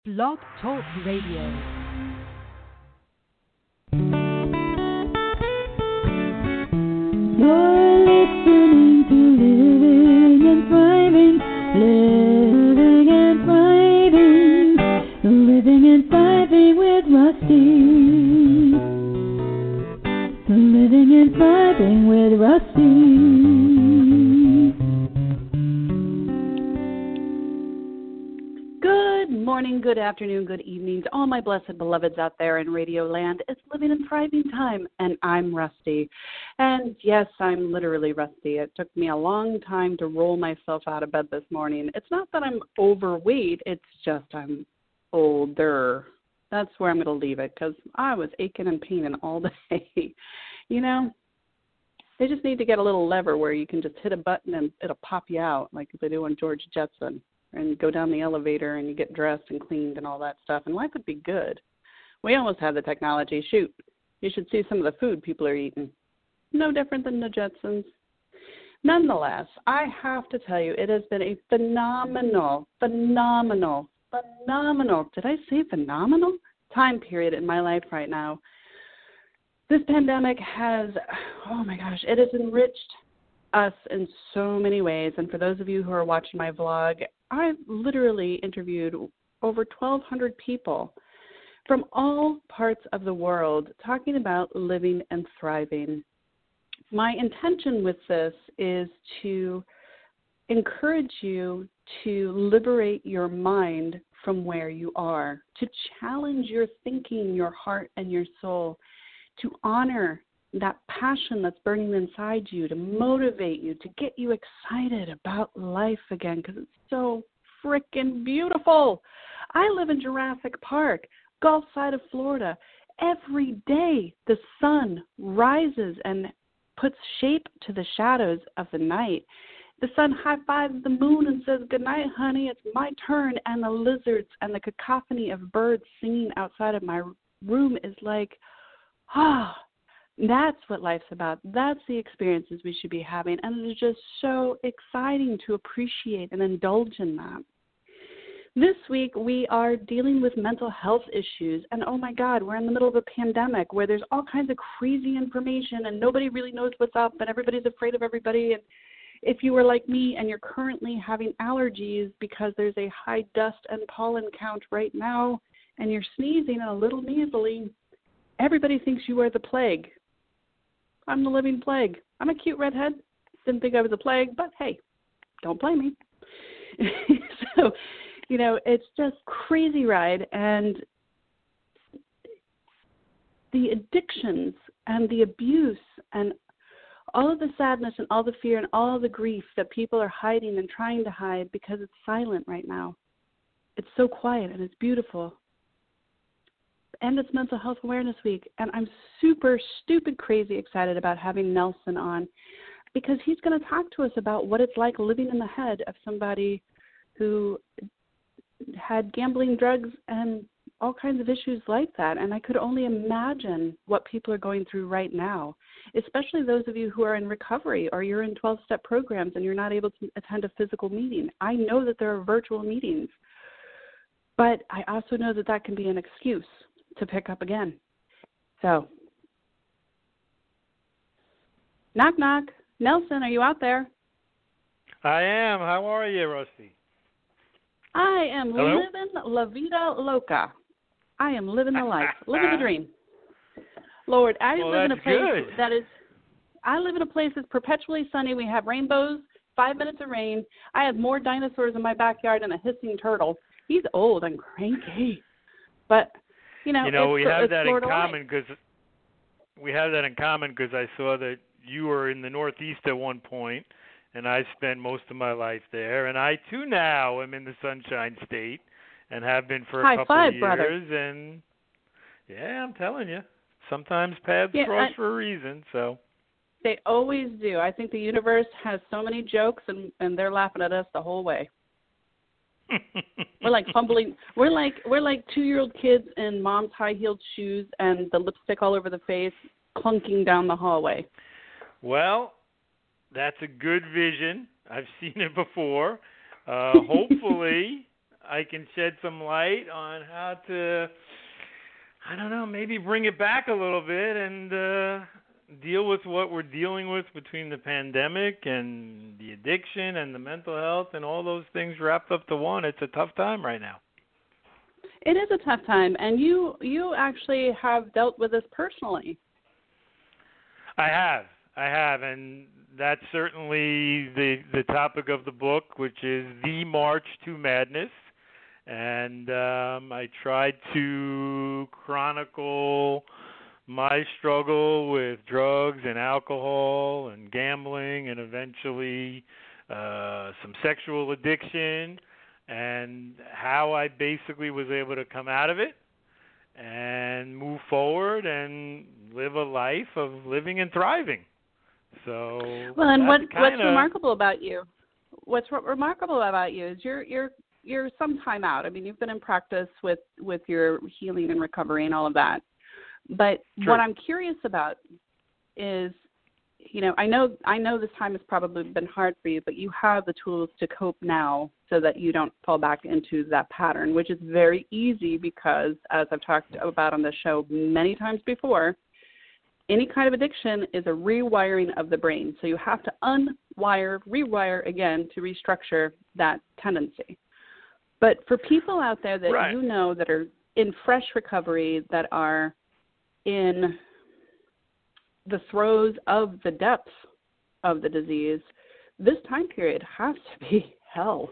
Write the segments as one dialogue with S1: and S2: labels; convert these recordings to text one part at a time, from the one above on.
S1: Blog Talk Radio.
S2: You're listening to Living and Thriving, Living and Thriving, Living and Thriving with Rusty. Living and Thriving with Rusty.
S3: Good morning, good afternoon, good evening to all my blessed beloveds out there in Radio Land. It's Living and Thriving time, and I'm Rusty. And yes, I'm literally rusty. It took me a long time to roll myself out of bed this morning. It's not that I'm overweight, it's just I'm older. That's where I'm going to leave it, because I was aching and paining all day. You know, they just need to get a little lever where you can just hit a button and it'll pop you out like they do on George Jetson, and go down the elevator and you get dressed and cleaned and all that stuff, and life would be good. We almost have the technology. Shoot, you should see some of the food people are eating. No different than the Jetsons. Nonetheless, I have to tell you, it has been a phenomenal, did I say phenomenal? Time period in my life right now. This pandemic has, oh my gosh, it has enriched us in so many ways. And for those of you who are watching my vlog, I've literally interviewed over 1,200 people from all parts of the world talking about living and thriving. My intention with this is to encourage you to liberate your mind from where you are, to challenge your thinking, your heart, and your soul, to honor that passion that's burning inside you, to motivate you, to get you excited about life again, because it's so freaking beautiful. I live in Jurassic Park, Gulf side of Florida. Every day the sun rises and puts shape to the shadows of the night. The sun high-fives the moon and says, "Good night, honey, it's my turn." And the lizards and the cacophony of birds singing outside of my room is like, that's what life's about. That's the experiences we should be having. And it is just so exciting to appreciate and indulge in that. This week, we are dealing with mental health issues. And oh my God, we're in the middle of a pandemic where there's all kinds of crazy information and nobody really knows what's up and everybody's afraid of everybody. And if you were like me and you're currently having allergies because there's a high dust and pollen count right now and you're sneezing and a little nasally, everybody thinks you are the plague. I'm the living plague. I'm a cute redhead. Didn't think I was a plague, but hey, don't blame me. So, you know, it's just crazy ride, and the addictions and the abuse and all of the sadness and all the fear and all the grief that people are hiding and trying to hide because it's silent right now. It's so quiet and it's beautiful. And it's Mental Health Awareness Week, and I'm super, stupid, crazy excited about having Nelson on because he's going to talk to us about what it's like living in the head of somebody who had gambling, drugs, and all kinds of issues like that. And I could only imagine what people are going through right now, especially those of you who are in recovery or you're in 12-step programs and you're not able to attend a physical meeting. I know that there are virtual meetings, but I also know that that can be an excuse to pick up again. So, knock, knock. Nelson, are you out there?
S4: I am. How are you, Rusty?
S3: I am
S4: Hello?
S3: living la vida loca. I am living the life, living the dream. Lord, I live in a place I live in a place that's perpetually sunny. We have rainbows, 5 minutes of rain. I have more dinosaurs in my backyard than a hissing turtle. He's old and cranky, but we have that in common because I saw that you were in the Northeast at one point, and I spent most of my life there, and I too now am in the Sunshine State and have been for a couple of years. Brother.
S4: And yeah, I'm telling you, sometimes paths cross for a reason. So
S3: they always do. I think the universe has so many jokes, and they're laughing at us the whole way. We're like fumbling. We're like 2-year-old kids in mom's high-heeled shoes and the lipstick all over the face, clunking down the hallway.
S4: Well, that's a good vision. I've seen it before. Hopefully, I can shed some light on how to, I don't know, maybe bring it back a little bit and deal with what we're dealing with between the pandemic and the addiction and the mental health and all those things wrapped up to one. It's a tough time right now.
S3: It is a tough time, and you actually have dealt with this personally.
S4: I have, and that's certainly the topic of the book, which is The March to Madness. And I tried to chronicle my struggle with drugs and alcohol and gambling and eventually some sexual addiction and how I basically was able to come out of it and move forward and live a life of living and thriving. So
S3: well, and what's remarkable about you? What's remarkable about you is you're some time out. I mean, you've been in practice with your healing and recovery and all of that. But
S4: True.
S3: What I'm curious about is, I know this time has probably been hard for you, but you have the tools to cope now so that you don't fall back into that pattern, which is very easy because, as I've talked about on the show many times before, any kind of addiction is a rewiring of the brain. So you have to rewire again to restructure that tendency. But for people out there that
S4: right.
S3: that are in fresh recovery, that are in the throes of the depths of the disease, this time period has to be hell.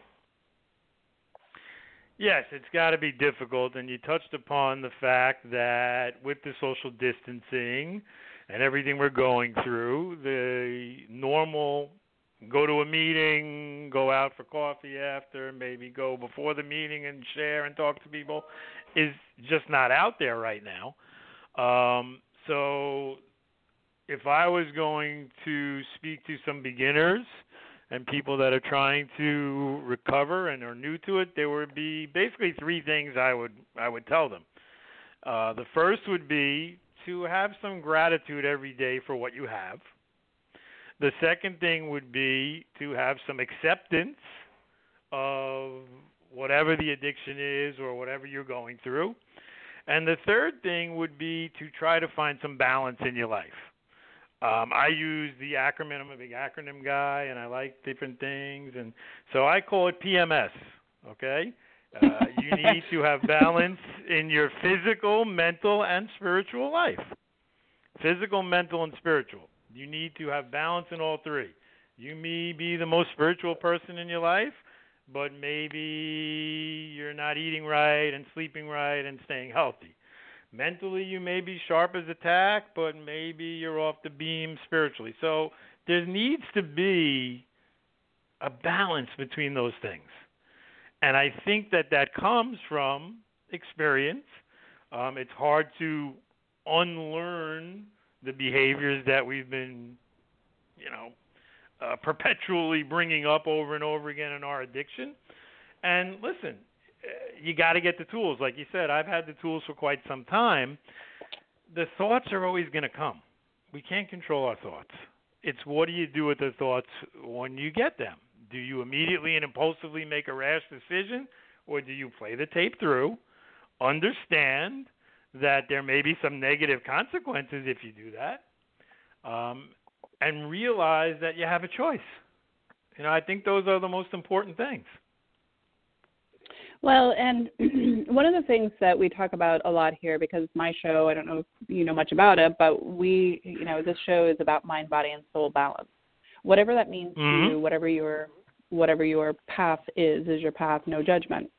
S4: Yes, it's got to be difficult, and you touched upon the fact that with the social distancing and everything we're going through, the normal go to a meeting, go out for coffee after, maybe go before the meeting and share and talk to people is just not out there right now. So if I was going to speak to some beginners and people that are trying to recover and are new to it, there would be basically three things I would tell them. The first would be to have some gratitude every day for what you have. The second thing would be to have some acceptance of whatever the addiction is or whatever you're going through. And the third thing would be to try to find some balance in your life. I use the acronym. I'm a big acronym guy, and I like different things. And so I call it PMS, okay? You need to have balance in your physical, mental, and spiritual life. Physical, mental, and spiritual. You need to have balance in all three. You may be the most spiritual person in your life, but maybe you're not eating right and sleeping right and staying healthy. Mentally, you may be sharp as a tack, but maybe you're off the beam spiritually. So there needs to be a balance between those things. And I think that comes from experience. It's hard to unlearn the behaviors that we've been, perpetually bringing up over and over again in our addiction. And listen, you got to get the tools. Like you said, I've had the tools for quite some time. The thoughts are always going to come. We can't control our thoughts. It's what do you do with the thoughts when you get them? Do you immediately and impulsively make a rash decision, or do you play the tape through, understand that there may be some negative consequences if you do that, and realize that you have a choice? I think those are the most important things.
S3: Well, and one of the things that we talk about a lot here, because my show, I don't know if you know much about it, but this show is about mind, body, and soul balance. Whatever that means to you, whatever your path is your path, no judgment.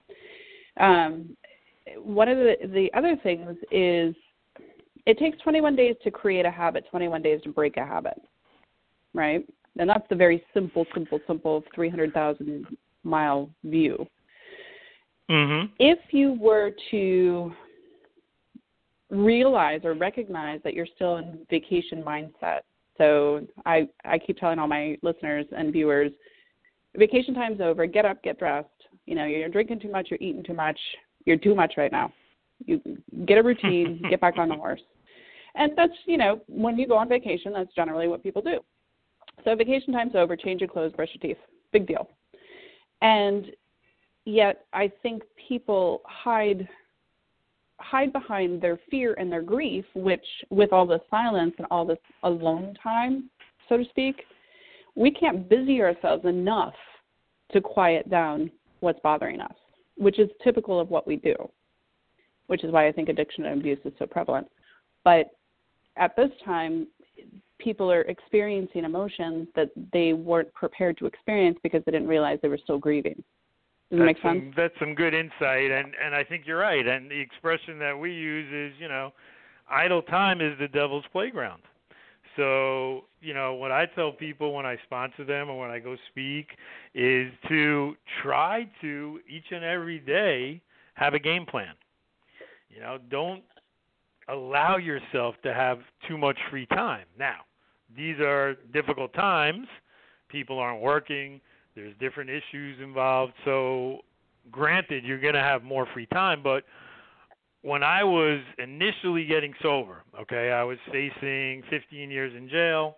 S3: One of the other things is it takes 21 days to create a habit, 21 days to break a habit, right? And that's the very simple 300,000-mile view. Mm-hmm. If you were to realize or recognize that you're still in vacation mindset, so I keep telling all my listeners and viewers, vacation time's over, get up, get dressed. You're drinking too much, you're eating too much, you're too much right now. You get a routine, get back on the horse. And that's, when you go on vacation, that's generally what people do. So vacation time's over, change your clothes, brush your teeth. Big deal. And yet I think people hide behind their fear and their grief, which with all the silence and all this alone time, so to speak, we can't busy ourselves enough to quiet down what's bothering us, which is typical of what we do, which is why I think addiction and abuse is so prevalent. But at this time, people are experiencing emotions that they weren't prepared to experience because they didn't realize they were still grieving. Does that make sense?
S4: That's some good insight, and I think you're right. And the expression that we use is, idle time is the devil's playground. So, what I tell people when I sponsor them or when I go speak is to try to each and every day have a game plan. Don't allow yourself to have too much free time. Now, these are difficult times. People aren't working. There's different issues involved. So, granted, you're going to have more free time. But when I was initially getting sober, I was facing 15 years in jail.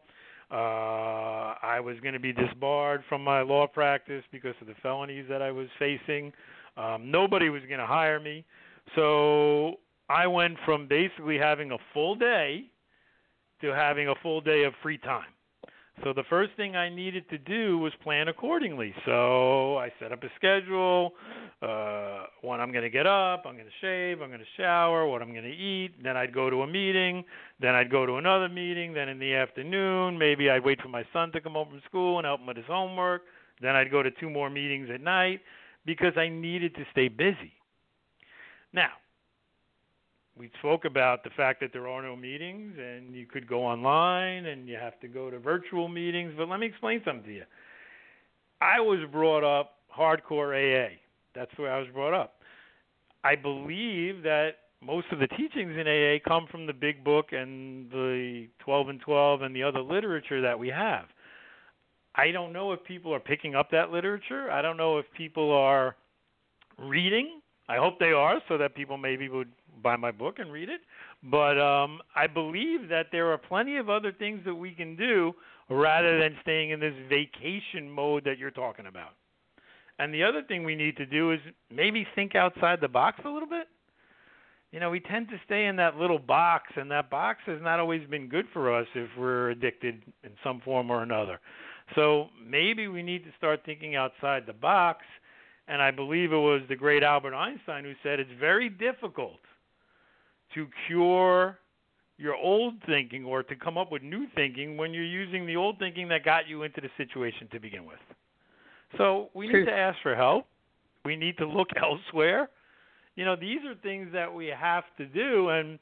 S4: I was going to be disbarred from my law practice because of the felonies that I was facing. Nobody was going to hire me. So I went from basically having a full day to having a full day of free time. So the first thing I needed to do was plan accordingly. So I set up a schedule, when I'm going to get up, I'm going to shave, I'm going to shower, what I'm going to eat. Then I'd go to a meeting. Then I'd go to another meeting. Then in the afternoon, maybe I'd wait for my son to come home from school and help him with his homework. Then I'd go to 2 more meetings at night because I needed to stay busy. Now, we spoke about the fact that there are no meetings and you could go online and you have to go to virtual meetings. But let me explain something to you. I was brought up hardcore AA. That's where I was brought up. I believe that most of the teachings in AA come from the Big Book and the 12 and 12 and the other literature that we have. I don't know if people are picking up that literature. I don't know if people are reading. I hope they are, so that people maybe would buy my book and read it. But I believe that there are plenty of other things that we can do rather than staying in this vacation mode that you're talking about. And the other thing we need to do is maybe think outside the box a little bit. We tend to stay in that little box, and that box has not always been good for us if we're addicted in some form or another. So maybe we need to start thinking outside the box. And I believe it was the great Albert Einstein who said it's very difficult to cure your old thinking or to come up with new thinking when you're using the old thinking that got you into the situation to begin with. So we need to ask for help. We need to look elsewhere. These are things that we have to do. And,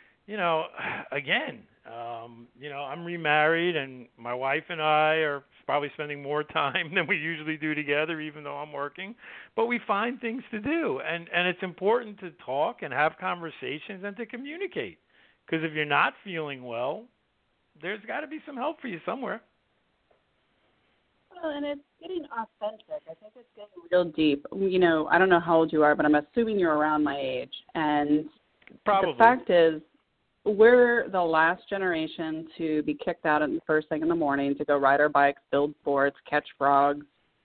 S4: again, I'm remarried, and my wife and I are probably spending more time than we usually do together, even though I'm working. But we find things to do, and it's important to talk and have conversations and to communicate. Because if you're not feeling well, there's got to be some help for you somewhere.
S3: Well, and it's getting authentic. I think it's getting real deep. I don't know how old you are, but I'm assuming you're around my age. And
S4: probably.
S3: The fact is, we're the last generation to be kicked out at the first thing in the morning to go ride our bikes, build forts, catch frogs,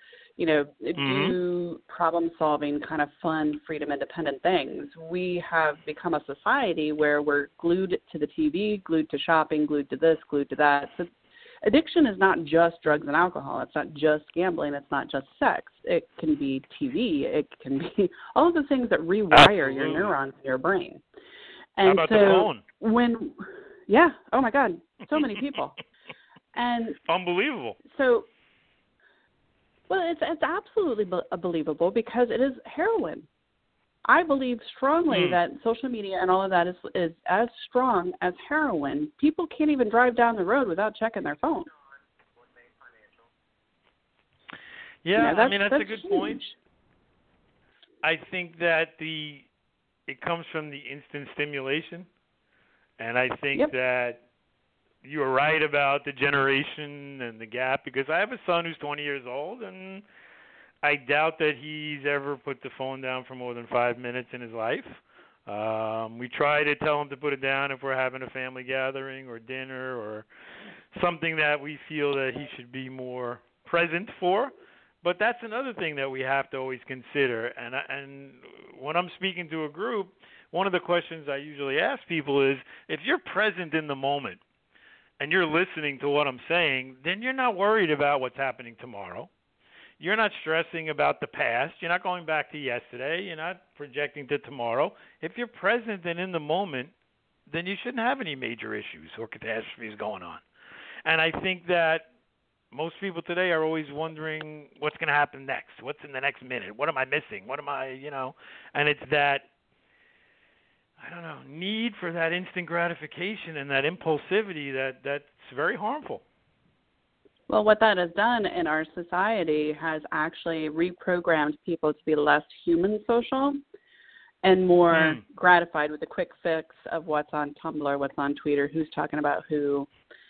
S3: do problem-solving, kind of fun, freedom-independent things. We have become a society where we're glued to the TV, glued to shopping, glued to this, glued to that. So addiction is not just drugs and alcohol. It's not just gambling. It's not just sex. It can be TV. It can be all of the things that rewire your neurons in your brain. And
S4: how about the phone?
S3: Oh my God, so many people. And
S4: unbelievable.
S3: So, well, it's absolutely believable because it is heroin. I believe strongly that social media and all of that is as strong as heroin. People can't even drive down the road without checking their phone.
S4: Yeah, that's a good
S3: huge
S4: point. I think that it comes from the instant stimulation, and I think that you are right about the generation and the gap, because I have a son who's 20 years old, and I doubt that he's ever put the phone down for more than 5 minutes in his life. We try to tell him to put it down if we're having a family gathering or dinner or something that we feel that he should be more present for. But that's another thing that we have to always consider. And when I'm speaking to a group, one of the questions I usually ask people is, if you're present in the moment and you're listening to what I'm saying, then you're not worried about what's happening tomorrow. You're not stressing about the past. You're not going back to yesterday. You're not projecting to tomorrow. If you're present and in the moment, then you shouldn't have any major issues or catastrophes going on. And I think that most people today are always wondering what's going to happen next. What's in the next minute? What am I missing? What am I, And it's that, I don't know, need for that instant gratification and that impulsivity that's very harmful.
S3: Well, what that has done in our society has actually reprogrammed people to be less human social and more gratified with the quick fix of what's on Tumblr, what's on Twitter, who's talking about who,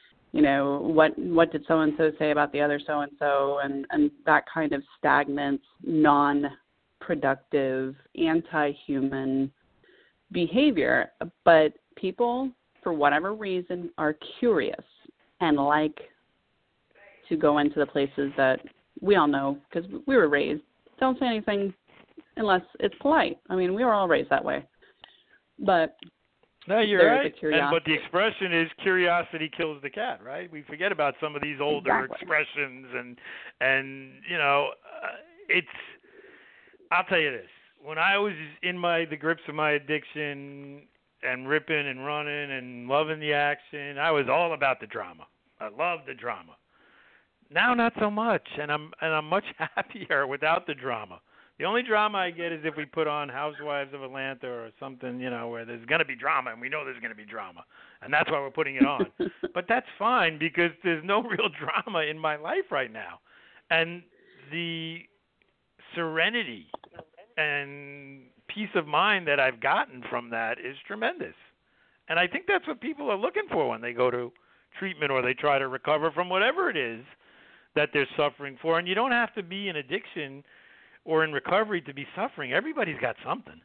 S3: what did so-and-so say about the other so-and-so, and that kind of stagnant, non-productive, anti-human behavior. But people, for whatever reason, are curious and like to go into the places that we all know, because we were raised, don't say anything unless it's polite. I mean, we were all raised that way. But
S4: no, you're right. But the expression is curiosity kills the cat, right? We forget about some of these older expressions, and it's. I'll tell you this: when I was in the grips of my addiction and ripping and running and loving the action, I was all about the drama. I loved the drama. Now, not so much, and I'm much happier without the drama. The only drama I get is if we put on Housewives of Atlanta or something, where there's going to be drama, and we know there's going to be drama, and that's why we're putting it on. But that's fine because there's no real drama in my life right now, and the serenity and peace of mind that I've gotten from that is tremendous. And I think that's what people are looking for when they go to treatment or they try to recover from whatever it is that they're suffering for. And you don't have to be in addiction or in recovery to be suffering. Everybody's got something.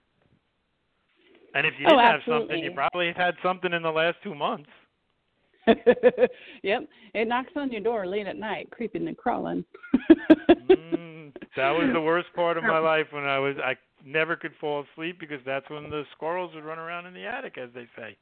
S4: And if you didn't have something, you probably have had something in the last 2 months.
S3: Yep. It knocks on your door late at night, creeping and crawling.
S4: That was the worst part of my life when I never could fall asleep because that's when the squirrels would run around in the attic, as they say.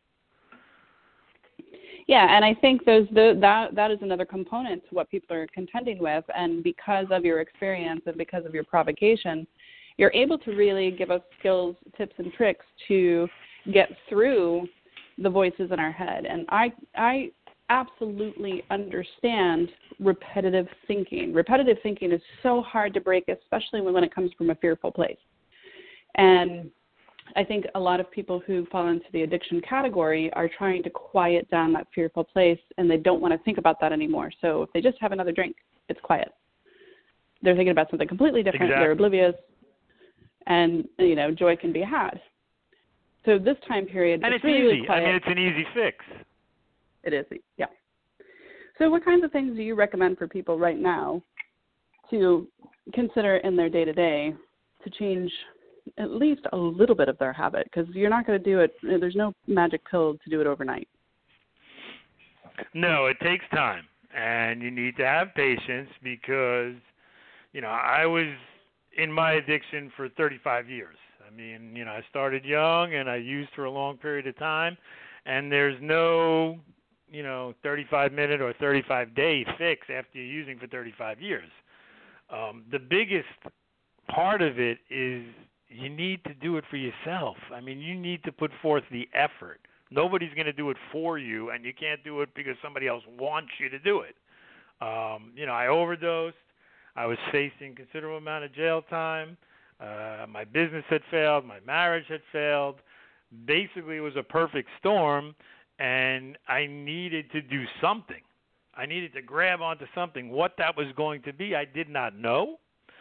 S3: Yeah, and I think that is another component to what people are contending with, and because of your experience and because of your provocation, you're able to really give us skills, tips, and tricks to get through the voices in our head. And I absolutely understand repetitive thinking. Repetitive thinking is so hard to break, especially when it comes from a fearful place. And I think a lot of people who fall into the addiction category are trying to quiet down that fearful place, and they don't want to think about that anymore. So if they just have another drink, it's quiet. They're thinking about something completely different. Exactly. They're oblivious, and joy can be had. So this time period,
S4: and it's
S3: really
S4: easy.
S3: Quiet.
S4: I mean, it's an easy fix.
S3: It is, yeah. So what kinds of things do you recommend for people right now to consider in their day-to-day to change at least a little bit of their habit? Because you're not going to do it. There's no magic pill to do it overnight.
S4: No, it takes time, and you need to have patience because, I was in my addiction for 35 years. I mean, I started young, and I used for a long period of time, and there's no, 35-minute or 35-day fix after you're using for 35 years. The biggest part of it is you need to do it for yourself. I mean, you need to put forth the effort. Nobody's going to do it for you, and you can't do it because somebody else wants you to do it. I overdosed. I was facing considerable amount of jail time. My business had failed. My marriage had failed. Basically, it was a perfect storm, and I needed to do something. I needed to grab onto something. What that was going to be, I did not know.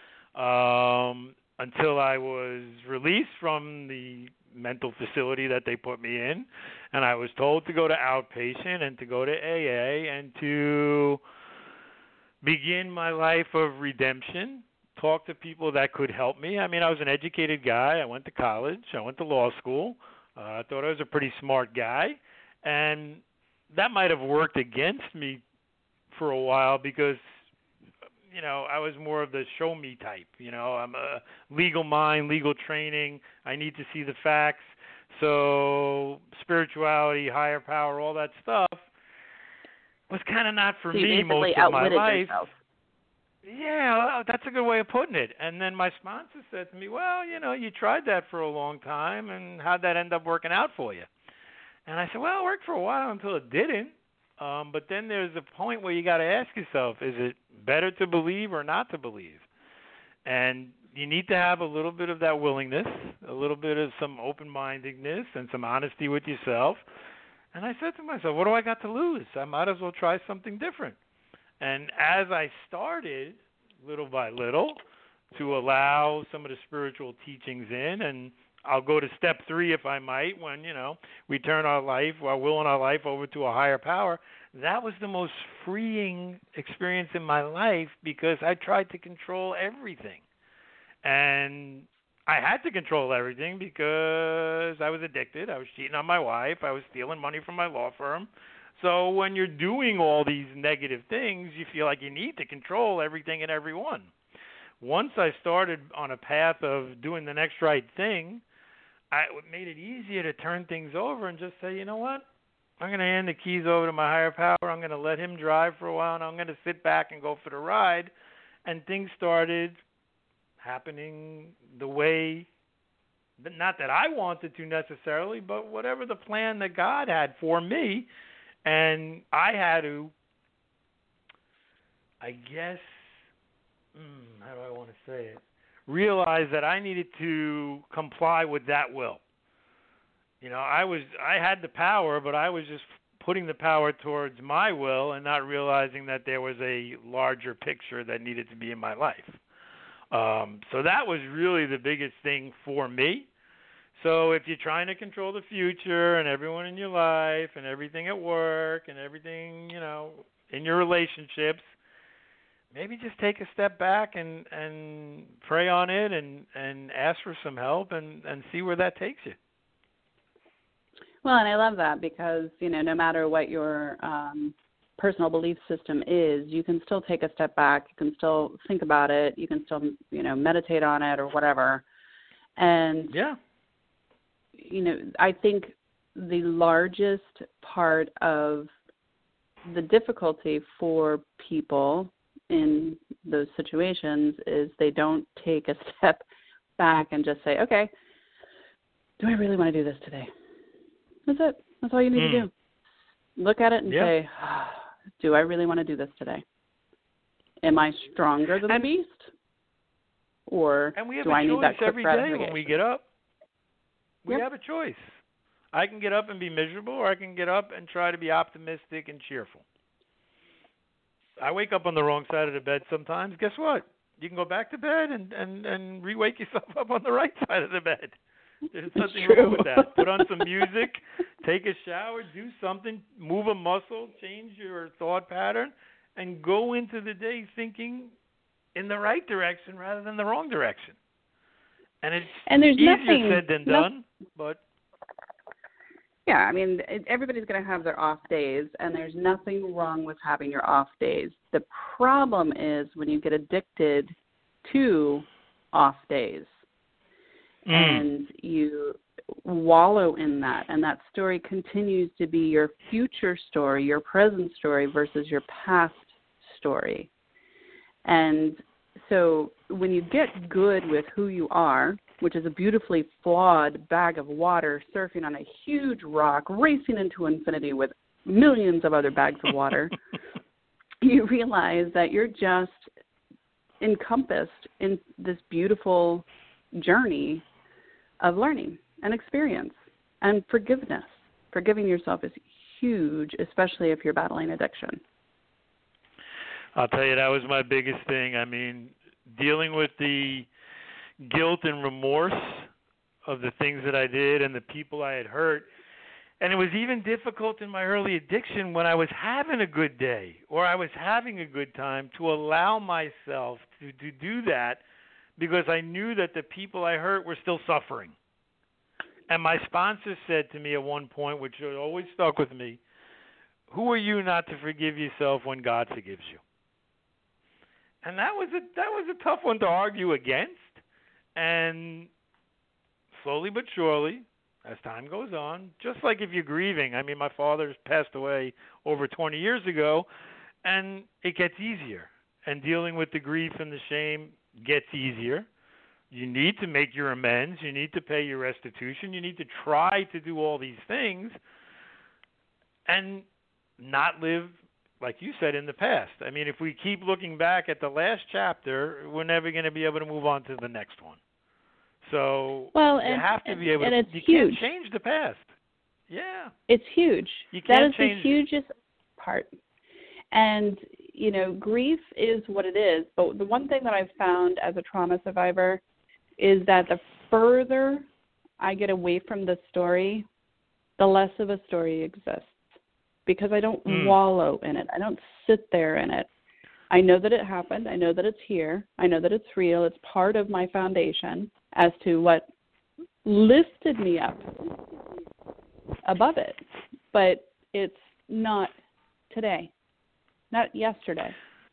S4: Until I was released from the mental facility that they put me in, and I was told to go to outpatient and to go to AA and to begin my life of redemption, talk to people that could help me. I mean, I was an educated guy. I went to college. I went to law school. I thought I was a pretty smart guy, and that might have worked against me for a while because I was more of the show me type. I'm a legal mind, legal training. I need to see the facts. So spirituality, higher power, all that stuff was kind of not for me most of my life.
S3: Yourself.
S4: Yeah, that's a good way of putting it. And then my sponsor said to me, well, you tried that for a long time, and how'd that end up working out for you? And I said, well, it worked for a while until it didn't. But then there's a point where you got to ask yourself, is it better to believe or not to believe? And you need to have a little bit of that willingness, a little bit of some open-mindedness and some honesty with yourself. And I said to myself, what do I got to lose? I might as well try something different. And as I started, little by little, to allow some of the spiritual teachings in, and I'll go to step 3, if I might, when, we turn our will and our life over to a higher power. That was the most freeing experience in my life because I tried to control everything. And I had to control everything because I was addicted. I was cheating on my wife. I was stealing money from my law firm. So when you're doing all these negative things, you feel like you need to control everything and everyone. Once I started on a path of doing the next right thing, it made it easier to turn things over and just say, you know what? I'm going to hand the keys over to my higher power. I'm going to let him drive for a while, and I'm going to sit back and go for the ride. And things started happening the way, not that I wanted to necessarily, but whatever the plan that God had for me. And I had to, I guess, how do I want to say it? Realize that I needed to comply with that will. I had the power, but I was just putting the power towards my will and not realizing that there was a larger picture that needed to be in my life. So that was really the biggest thing for me. So if you're trying to control the future and everyone in your life and everything at work and everything, in your relationships, maybe just take a step back and pray on it and ask for some help and see where that takes you.
S3: Well, and I love that because, no matter what your personal belief system is, you can still take a step back. You can still think about it. You can still, meditate on it or whatever. And,
S4: yeah.
S3: I think the largest part of the difficulty for people in those situations is they don't take a step back and just say, okay, do I really want to do this today? That's it. That's all you need to do. Look at it and say, do I really want to do this today? Am I stronger than the beast? Or do I need that quick
S4: every day when we get up? We have a choice. I can get up and be miserable, or I can get up and try to be optimistic and cheerful. I wake up on the wrong side of the bed sometimes. Guess what? You can go back to bed and re-wake yourself up on the right side of the bed. There's nothing wrong with that. Put on some music, take a shower, do something, move a muscle, change your thought pattern, and go into the day thinking in the right direction rather than the wrong direction. And there's easier said than done, but...
S3: Yeah, I mean, everybody's going to have their off days, and there's nothing wrong with having your off days. The problem is when you get addicted to off days and you wallow in that, and that story continues to be your future story, your present story versus your past story. And so when you get good with who you are, which is a beautifully flawed bag of water surfing on a huge rock, racing into infinity with millions of other bags of water, you realize that you're just encompassed in this beautiful journey of learning and experience and forgiveness. Forgiving yourself is huge, especially if you're battling addiction.
S4: I'll tell you, that was my biggest thing. I mean, dealing with the guilt and remorse of the things that I did and the people I had hurt. And it was even difficult in my early addiction when I was having a good day or I was having a good time to allow myself to do that because I knew that the people I hurt were still suffering. And my sponsor said to me at one point, which always stuck with me, who are you not to forgive yourself when God forgives you? And that was a tough one to argue against. And slowly but surely, as time goes on, just like if you're grieving, I mean, my father's passed away over 20 years ago, and it gets easier. And dealing with the grief and the shame gets easier. You need to make your amends. You need to pay your restitution. You need to try to do all these things and not live, like you said, in the past. I mean, if we keep looking back at the last chapter, we're never going to be able to move on to the next one. So you have to be able to. You can't change the past. Yeah.
S3: It's huge.
S4: You can't
S3: that is the hugest part. And, you know, grief is what it is. But the one thing that I've found as a trauma survivor is that the further I get away from the story, the less of a story exists. Because I don't wallow in it. I don't sit there in it. I know that it happened. I know that it's here. I know that it's real. It's part of my foundation as to what lifted me up above it. But it's not today, not yesterday.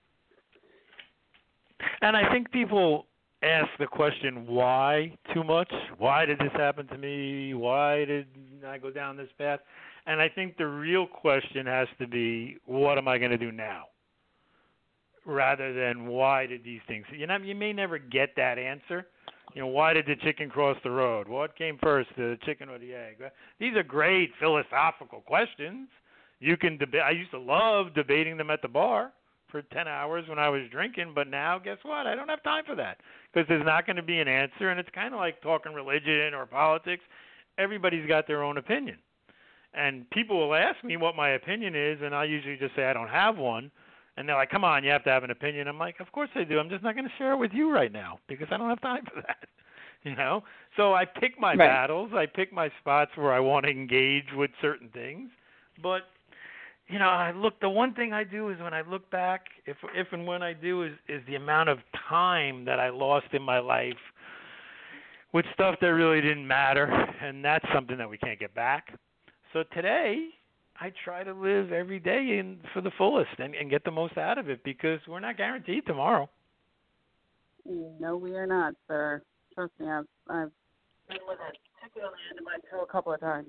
S4: And I think people ask the question, why, too much? Why did this happen to me? Why did I go down this path? And I think the real question has to be, what am I going to do now? Rather than why did these things, you know, you may never get that answer. You know, why did the chicken cross the road? What came first, the chicken or the egg? These are great philosophical questions. You can debate. I used to love debating them at the bar for 10 hours when I was drinking, but now guess what? I don't have time for that because there's not going to be an answer, and it's kind of like talking religion or politics. Everybody's got their own opinion. And people will ask me what my opinion is, and I usually just say I don't have one. And they're like, come on, you have to have an opinion. I'm like, of course I do. I'm just not going to share it with you right now because I don't have time for that. You know? So I pick my battles. I pick my spots where I want to engage with certain things. But, you know, the one thing I do is when I look back, if and when I do, is the amount of time that I lost in my life with stuff that really didn't matter. And that's something that we can't get back. So today, I try to live every day for the fullest and get the most out of it because we're not guaranteed tomorrow.
S3: No, we are not, sir. Trust me, I've been with it, particularly into my toe a couple of times.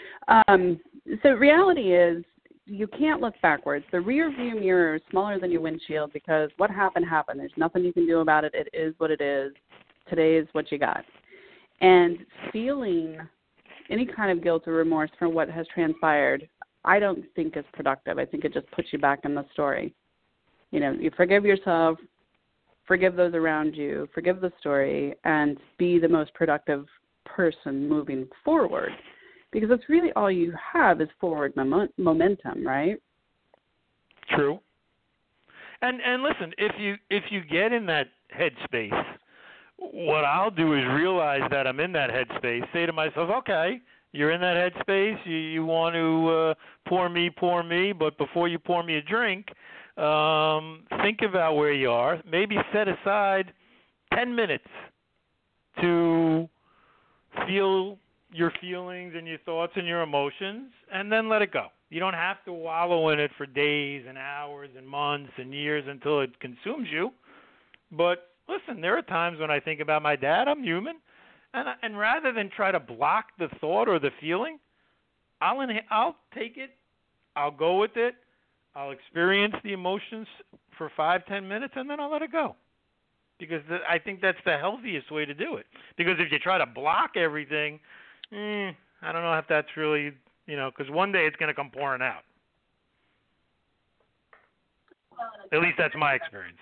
S3: So reality is you can't look backwards. The rear view mirror is smaller than your windshield because what happened happened. There's nothing you can do about it. It is what it is. Today is what you got. And feeling any kind of guilt or remorse for what has transpired, I don't think is productive. I think it just puts you back in the story. You know, you forgive yourself, forgive those around you, forgive the story, and be the most productive person moving forward. Because that's really all you have is forward momentum, right?
S4: True. And listen, if you get in that headspace, what I'll do is realize that I'm in that headspace, say to myself, okay, you're in that headspace, you want to pour me, but before you pour me a drink, think about where you are. Maybe set aside 10 minutes to feel your feelings and your thoughts and your emotions, and then let it go. You don't have to wallow in it for days and hours and months and years until it consumes you, but listen, there are times when I think about my dad, I'm human, and rather than try to block the thought or the feeling, I'll take it, I'll go with it, I'll experience the emotions for 5-10 minutes, and then I'll let it go. Because I think that's the healthiest way to do it. Because if you try to block everything, I don't know if that's really, because one day it's going to come pouring out. At least that's my experience.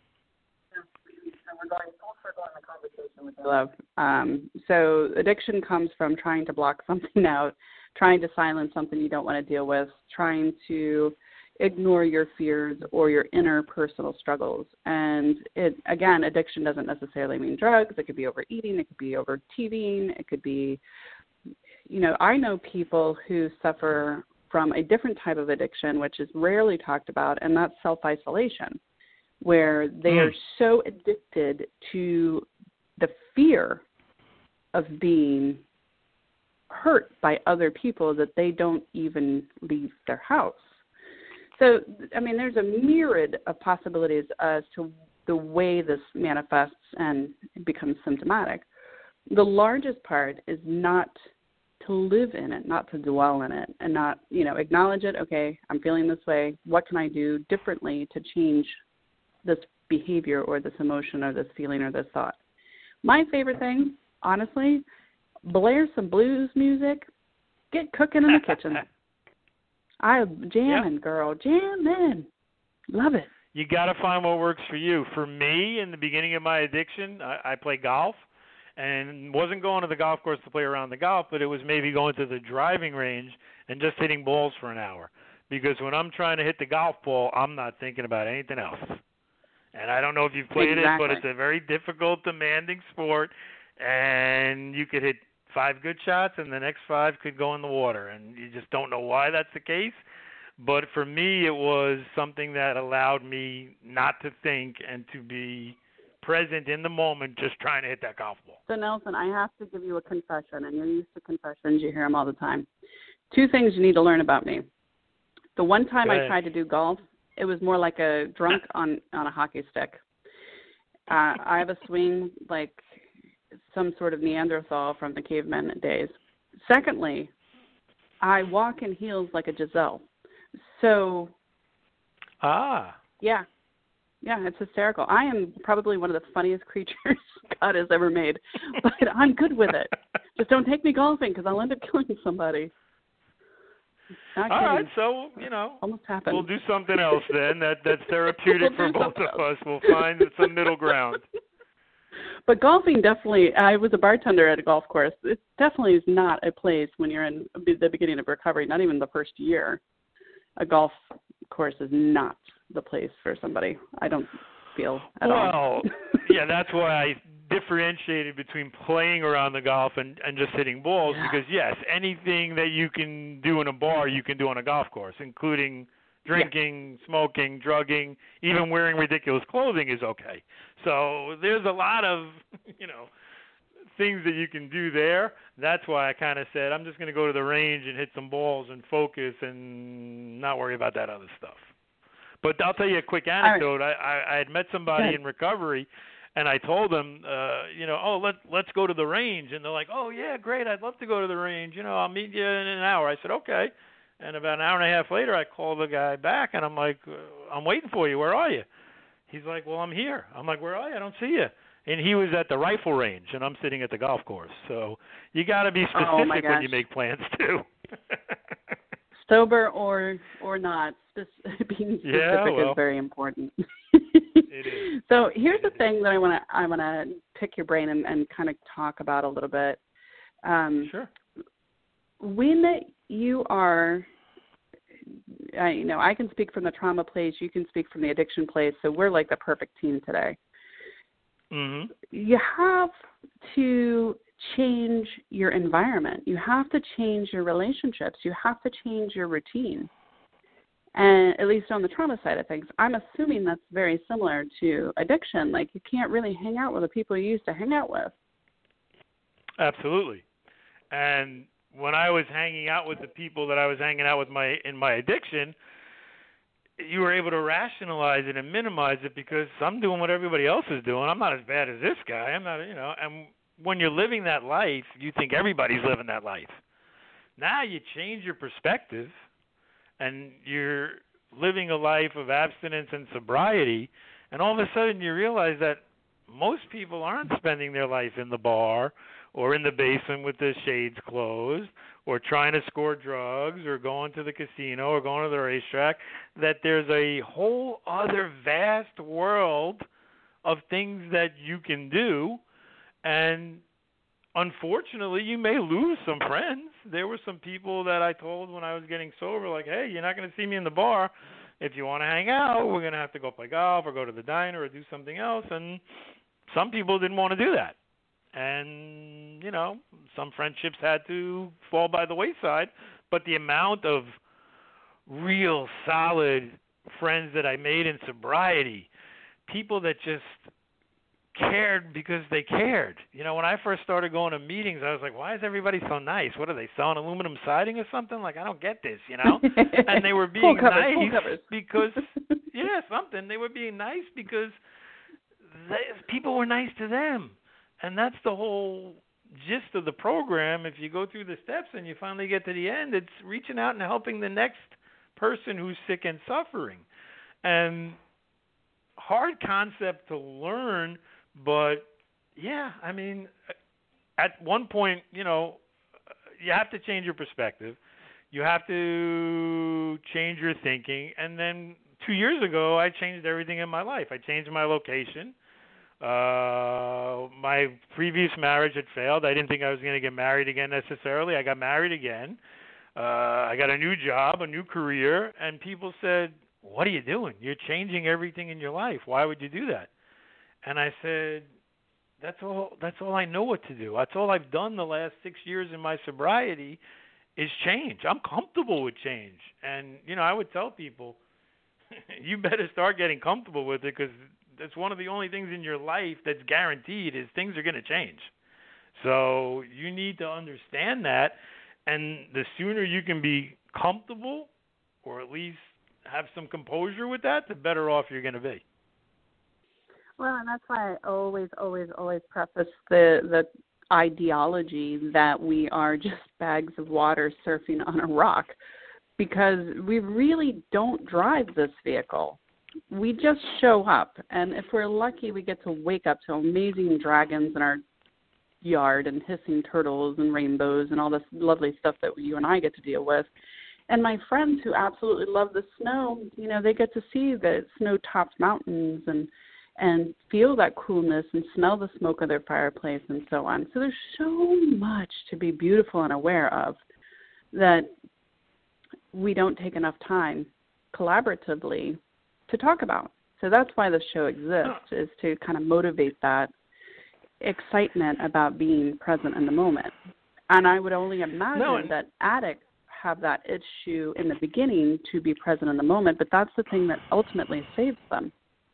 S3: We're going full circle in the conversation with love. So addiction comes from trying to block something out, trying to silence something you don't want to deal with, trying to ignore your fears or your inner personal struggles. And again, addiction doesn't necessarily mean drugs. It could be overeating. It could be over TVing. It could be, I know people who suffer from a different type of addiction, which is rarely talked about, and that's self-isolation, where they are so addicted to the fear of being hurt by other people that they don't even leave their house. So, there's a myriad of possibilities as to the way this manifests and becomes symptomatic. The largest part is not to live in it, not to dwell in it, and not, acknowledge it. Okay, I'm feeling this way. What can I do differently to change this behavior or this emotion or this feeling or this thought? My favorite thing, honestly, blare some blues music, get cooking in the kitchen. I'm jamming, girl, jamming. Love it.
S4: You got to find what works for you. For me, in the beginning of my addiction, I play golf, and wasn't going to the golf course to play around the golf, but it was maybe going to the driving range and just hitting balls for an hour. Because when I'm trying to hit the golf ball, I'm not thinking about anything else. And I don't know if you've played it, but it's a very difficult, demanding sport, and you could hit 5 good shots, and the next 5 could go in the water, and you just don't know why that's the case. But for me, it was something that allowed me not to think and to be present in the moment, just trying to hit that golf ball.
S3: So, Nelson, I have to give you a confession, and you're used to confessions. You hear them all the time. 2 things you need to learn about me. The one time I tried to do golf, it was more like a drunk on a hockey stick. I have a swing like some sort of Neanderthal from the caveman days. Secondly, I walk in heels like a Giselle. So, yeah, it's hysterical. I am probably one of the funniest creatures God has ever made, but I'm good with it. Just don't take me golfing because I'll end up killing somebody. All
S4: right, so,
S3: almost happened.
S4: We'll do something else then that's therapeutic for both of us. We'll find some middle ground.
S3: But golfing definitely, I was a bartender at a golf course. It definitely is not a place when you're in the beginning of recovery, not even the first year. A golf course is not the place for somebody, I don't feel at all.
S4: Well, yeah, that's why I differentiated between playing around the golf and just hitting balls, because, yes, anything that you can do in a bar, you can do on a golf course, including drinking, smoking, drugging, even wearing ridiculous clothing is okay. So there's a lot of, things that you can do there. That's why I kind of said I'm just going to go to the range and hit some balls and focus and not worry about that other stuff. But I'll tell you a quick anecdote. Right. I had met somebody in recovery, and I told them, let's go to the range. And they're like, oh, yeah, great, I'd love to go to the range. I'll meet you in an hour. I said, okay. And about an hour and a half later, I called the guy back, and I'm like, I'm waiting for you. Where are you? He's like, well, I'm here. I'm like, where are you? I don't see you. And he was at the rifle range, and I'm sitting at the golf course. So you got to be specific when you make plans, too.
S3: Sober or not, being specific is very important.
S4: It is.
S3: So here's the thing that I want to pick your brain and kind of talk about a little bit.
S4: Sure.
S3: When you are, I can speak from the trauma place, you can speak from the addiction place, so we're like the perfect team today.
S4: Mm-hmm.
S3: You have to change your environment. You have to change your relationships. You have to change your routine. And at least on the trauma side of things, I'm assuming that's very similar to addiction. Like, you can't really hang out with the people you used to hang out with.
S4: Absolutely. And when I was hanging out with the people that I was hanging out with in my addiction, you were able to rationalize it and minimize it because I'm doing what everybody else is doing. I'm not as bad as this guy. I'm not, and when you're living that life, you think everybody's living that life. Now you change your perspective, and you're living a life of abstinence and sobriety, and all of a sudden you realize that most people aren't spending their life in the bar or in the basement with the shades closed or trying to score drugs or going to the casino or going to the racetrack, that there's a whole other vast world of things that you can do. And unfortunately, you may lose some friends. There were some people that I told when I was getting sober, like, hey, you're not going to see me in the bar. If you want to hang out, we're going to have to go play golf or go to the diner or do something else. And some people didn't want to do that. And, some friendships had to fall by the wayside. But the amount of real solid friends that I made in sobriety, people that just cared because they cared. When I first started going to meetings, I was like, why is everybody so nice? What are they, selling aluminum siding or something? Like, I don't get this, And they were being nice because, something. They were being nice because people were nice to them. And that's the whole gist of the program. If you go through the steps and you finally get to the end, it's reaching out and helping the next person who's sick and suffering. And hard concept to learn, but yeah, I mean, at one point, you have to change your perspective. You have to change your thinking. And then 2 years ago, I changed everything in my life. I changed my location. My previous marriage had failed. I didn't think I was going to get married again necessarily. I got married again. I got a new job, a new career, and people said, "What are you doing? You're changing everything in your life. Why would you do that?" And I said, That's all I know what to do. That's all I've done the last 6 years in my sobriety is change. I'm comfortable with change. And, I would tell people, you better start getting comfortable with it, because that's one of the only things in your life that's guaranteed is things are going to change. So you need to understand that. And the sooner you can be comfortable, or at least have some composure with that, the better off you're going to be.
S3: Well, and that's why I always preface the ideology that we are just bags of water surfing on a rock, because we really don't drive this vehicle. We just show up, and if we're lucky, we get to wake up to amazing dragons in our yard and hissing turtles and rainbows and all this lovely stuff that you and I get to deal with. And my friends who absolutely love the snow, they get to see the snow-topped mountains and feel that coolness and smell the smoke of their fireplace and so on. So there's so much to be beautiful and aware of that we don't take enough time collaboratively to talk about. So that's why the show exists, is to kind of motivate that excitement about being present in the moment. And I would only imagine that addicts have that issue in the beginning to be present in the moment, but that's the thing that ultimately saves them.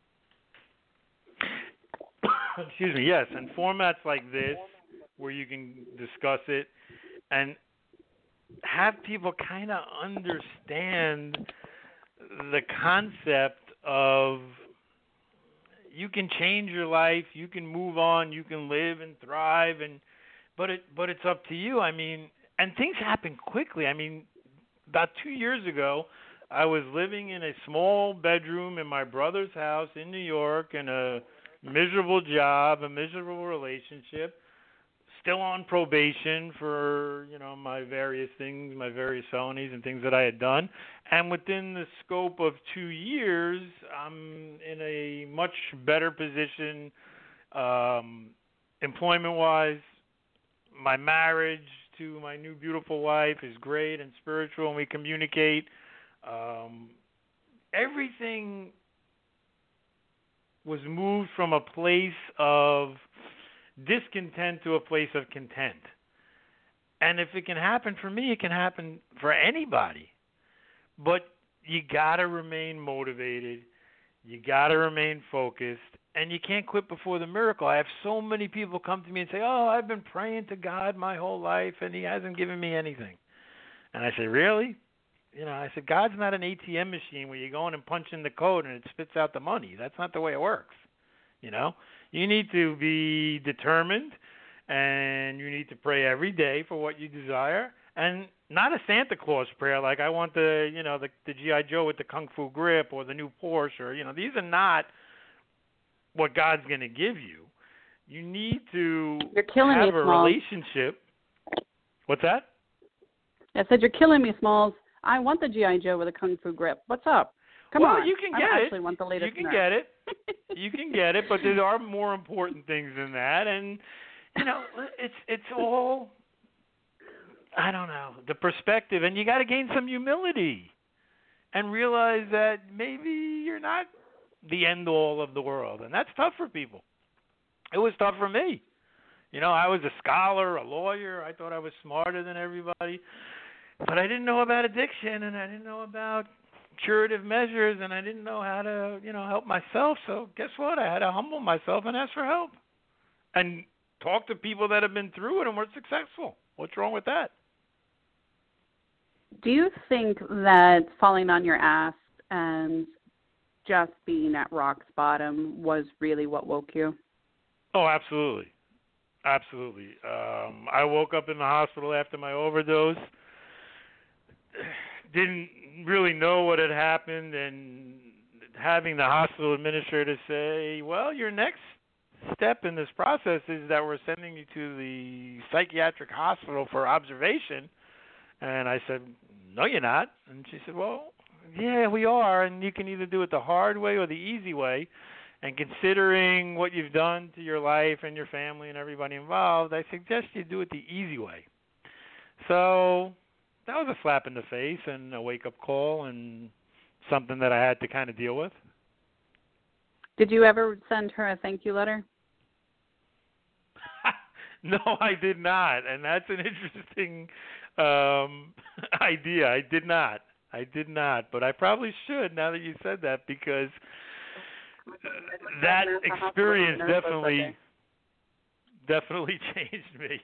S4: Excuse me, yes, and formats like this where you can discuss it and have people kind of understand the concept of you can change your life, you can move on, you can live and thrive, but it's up to you. I mean, and things happen quickly. I mean, about 2 years ago, I was living in a small bedroom in my brother's house in New York, in a miserable job, a miserable relationship, still on probation for, my various things, my various felonies and things that I had done. And within the scope of 2 years, I'm in a much better position, employment-wise. My marriage to my new beautiful wife is great and spiritual, and we communicate. Everything was moved from a place of discontent to a place of content. And if it can happen for me, it can happen for anybody. But you got to remain motivated. You got to remain focused. And you can't quit before the miracle. I have so many people come to me and say, I've been praying to God my whole life, and he hasn't given me anything. And I say, really? I said, God's not an ATM machine where you go in and punch in the code and it spits out the money. That's not the way it works. You need to be determined, and you need to pray every day for what you desire, and not a Santa Claus prayer like I want the G.I. Joe with the Kung Fu grip or the new Porsche. Or, these are not what God's going to give you. You need to have a relationship. What's that?
S3: I said, you're killing me, Smalls. I want the G.I. Joe with a Kung Fu grip. What's up? Come on.
S4: You can get
S3: I actually want the latest.
S4: You can get it. You can get it, but there are more important things than that. And, it's all, I don't know, the perspective. And you got to gain some humility and realize that maybe you're not the end all of the world. And that's tough for people. It was tough for me. I was a scholar, a lawyer. I thought I was smarter than everybody. But I didn't know about addiction, and I didn't know about curative measures, and I didn't know how to, help myself. So guess what? I had to humble myself and ask for help and talk to people that have been through it and were successful. What's wrong with that?
S3: Do you think that falling on your ass and just being at rock's bottom was really what woke you?
S4: Oh, absolutely. Absolutely. I woke up in the hospital after my overdose. Didn't really know what had happened, and having the hospital administrator say, well, your next step in this process is that we're sending you to the psychiatric hospital for observation. And I said, no, you're not. And she said, well, yeah, we are, and you can either do it the hard way or the easy way. And considering what you've done to your life and your family and everybody involved, I suggest you do it the easy way. So that was a slap in the face and a wake-up call and something that I had to kind of deal with.
S3: Did you ever send her a thank you letter?
S4: No, I did not. And that's an interesting idea. I did not. But I probably should now that you said that, because that experience definitely changed me.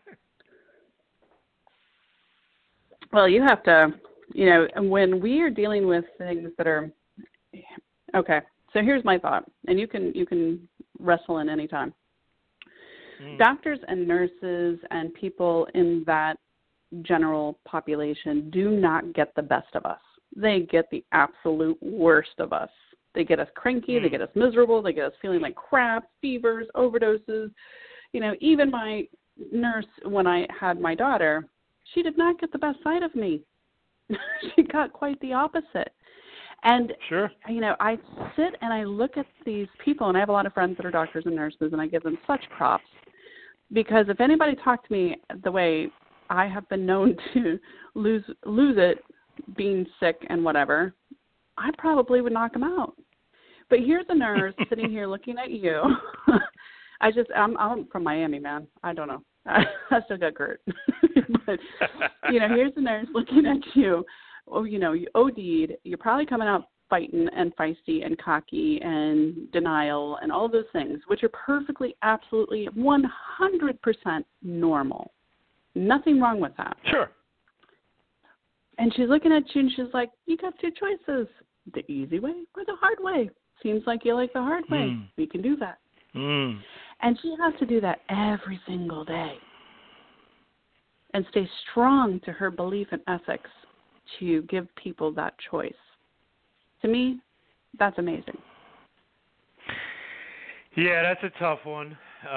S3: Well, you have to, when we are dealing with things that are, okay, so here's my thought, and you can wrestle in any time. Doctors and nurses and people in that general population do not get the best of us. They get the absolute worst of us. They get us cranky, they get us miserable, they get us feeling like crap, fevers, overdoses. Even my nurse, when I had my daughter, she did not get the best side of me. She got quite the opposite. And,
S4: sure.
S3: I sit and I look at these people, and I have a lot of friends that are doctors and nurses, and I give them such props. Because if anybody talked to me the way I have been known to lose it, being sick and whatever, I probably would knock them out. But here's a nurse sitting here looking at you. I'm from Miami, man. I don't know. I still got Gert. But, here's a nurse looking at you. Oh, you OD'd. You're probably coming out fighting and feisty and cocky and denial and all those things, which are perfectly, absolutely, 100% normal. Nothing wrong with that.
S4: Sure.
S3: And she's looking at you and she's like, you got two choices, the easy way or the hard way. Seems like you like the hard way. We can do that. And she has to do that every single day and stay strong to her belief and ethics to give people that choice. To me, that's amazing. Yeah,
S4: that's a tough one.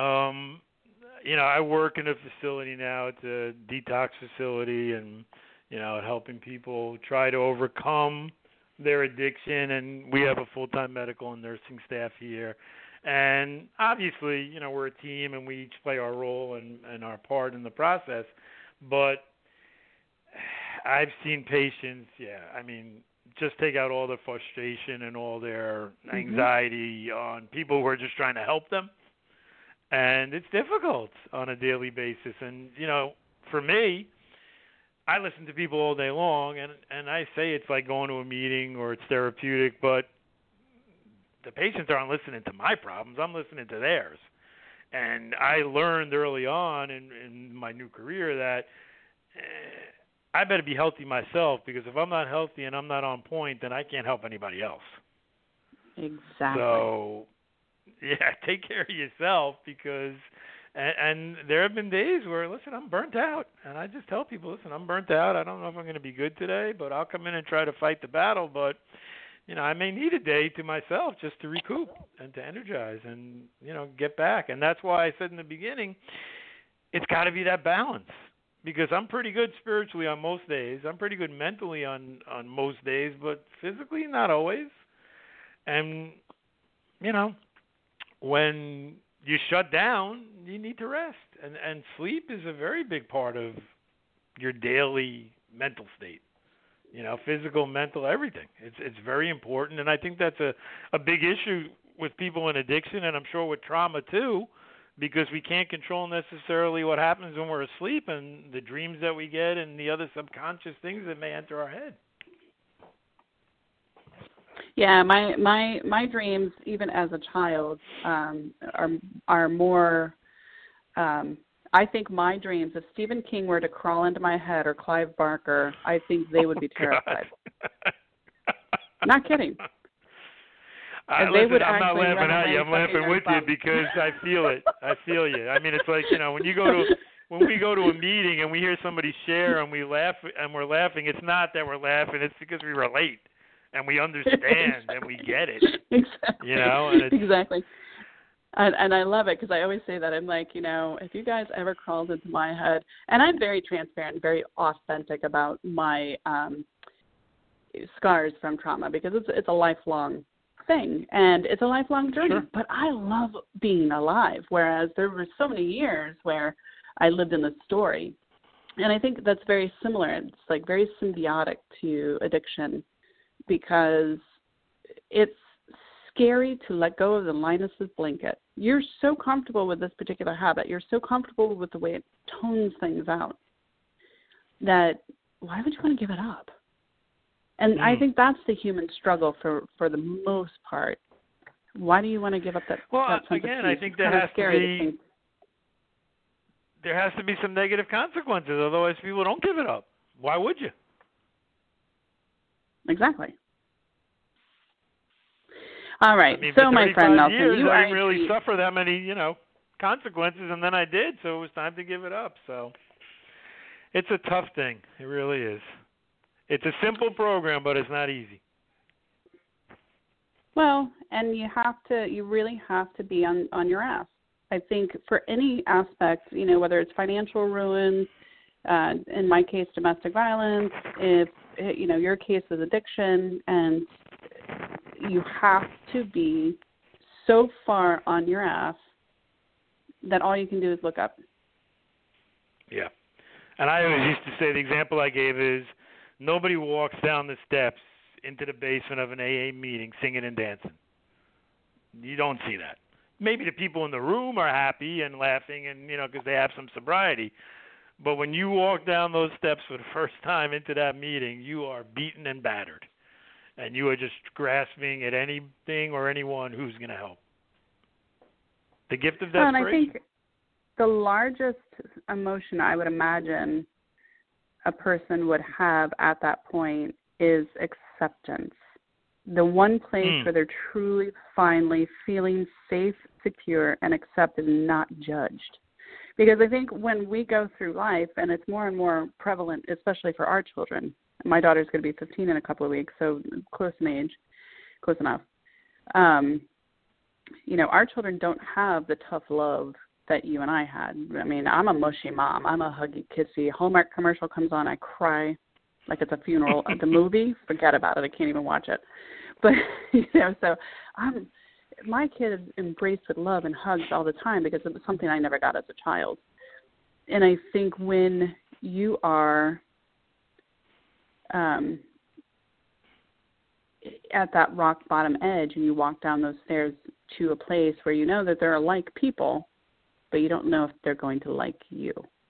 S4: I work in a facility now. It's a detox facility, and, helping people try to overcome their addiction. And we have a full-time medical and nursing staff here. And obviously, we're a team, and we each play our role and our part in the process. But I've seen patients, just take out all the frustration and all their anxiety on people who are just trying to help them. And it's difficult on a daily basis. And, for me, I listen to people all day long, and I say it's like going to a meeting or it's therapeutic, but the patients aren't listening to my problems. I'm listening to theirs. And I learned early on in my new career that I better be healthy myself, because if I'm not healthy and I'm not on point, then I can't help anybody else.
S3: Exactly.
S4: So, take care of yourself, because and there have been days where, listen, I'm burnt out. And I just tell people, listen, I'm burnt out. I don't know if I'm going to be good today, but I'll come in and try to fight the battle. But, I may need a day to myself just to recoup and to energize and, get back. And that's why I said in the beginning, it's got to be that balance. Because I'm pretty good spiritually on most days. I'm pretty good mentally on most days, but physically not always. And, when you shut down, you need to rest. And sleep is a very big part of your daily mental state. Physical, mental, everything. It's very important. And I think that's a big issue with people in addiction, and I'm sure with trauma too, because we can't control necessarily what happens when we're asleep and the dreams that we get and the other subconscious things that may enter our head.
S3: Yeah, my dreams, even as a child, are more. I think my dreams, if Stephen King were to crawl into my head, or Clive Barker, I think they would be terrified. Not kidding. And
S4: listen,
S3: they would
S4: I'm not
S3: actually
S4: laughing
S3: run
S4: at you.
S3: away
S4: I'm laughing
S3: sucking
S4: with
S3: their
S4: you
S3: thumb.
S4: because I feel it. I feel you. I mean, it's like, when we go to a meeting and we hear somebody share and we laugh and we're laughing, it's not that we're laughing, it's because we relate and we understand and we get it.
S3: Exactly.
S4: And it's,
S3: exactly. And I love it because I always say that. I'm like, if you guys ever crawled into my head, and I'm very transparent, very authentic about my scars from trauma because it's a lifelong thing and it's a lifelong journey.
S4: Sure.
S3: But I love being alive, whereas there were so many years where I lived in the story. And I think that's very similar. It's like very symbiotic to addiction because it's scary to let go of the Linus's blanket. You're so comfortable with this particular habit. You're so comfortable with the way it tones things out that why would you want to give it up? And I think that's the human struggle for the most part. Why do you want to give up that?
S4: Well,
S3: that sense
S4: again,
S3: of
S4: I
S3: peace?
S4: think
S3: It's kind of scary
S4: there has to be some negative consequences. Otherwise, people don't give it up. Why would you?
S3: Exactly. All right.
S4: I mean,
S3: So,
S4: for
S3: my friend
S4: 35
S3: Nelson,
S4: years,
S3: you
S4: I
S3: are
S4: didn't really suffer that many, consequences, and then I did, so it was time to give it up. So it's a tough thing. It really is. It's a simple program, but it's not easy.
S3: Well, and you really have to be on your ass. I think for any aspect, whether it's financial ruin, in my case, domestic violence, if, your case is addiction, and you have to be so far on your ass that all you can do is look up.
S4: Yeah. And I always used to say the example I gave is nobody walks down the steps into the basement of an AA meeting singing and dancing. You don't see that. Maybe the people in the room are happy and laughing and, because they have some sobriety. But when you walk down those steps for the first time into that meeting, you are beaten and battered. And you are just grasping at anything or anyone who's going to help. The gift of desperation.
S3: And I think the largest emotion I would imagine a person would have at that point is acceptance. The one place where they're truly, finally feeling safe, secure, and accepted and not judged. Because I think when we go through life, and it's more and more prevalent, especially for our children, my daughter's going to be 15 in a couple of weeks, so close in age, close enough. Our children don't have the tough love that you and I had. I mean, I'm a mushy mom. I'm a huggy, kissy. Hallmark commercial comes on, I cry like it's a funeral. The movie, forget about it. I can't even watch it. But, so my kids embraced with love and hugs all the time because it was something I never got as a child. And I think when you are at that rock bottom edge and you walk down those stairs to a place where you know that there are like people, but you don't know if they're going to like you.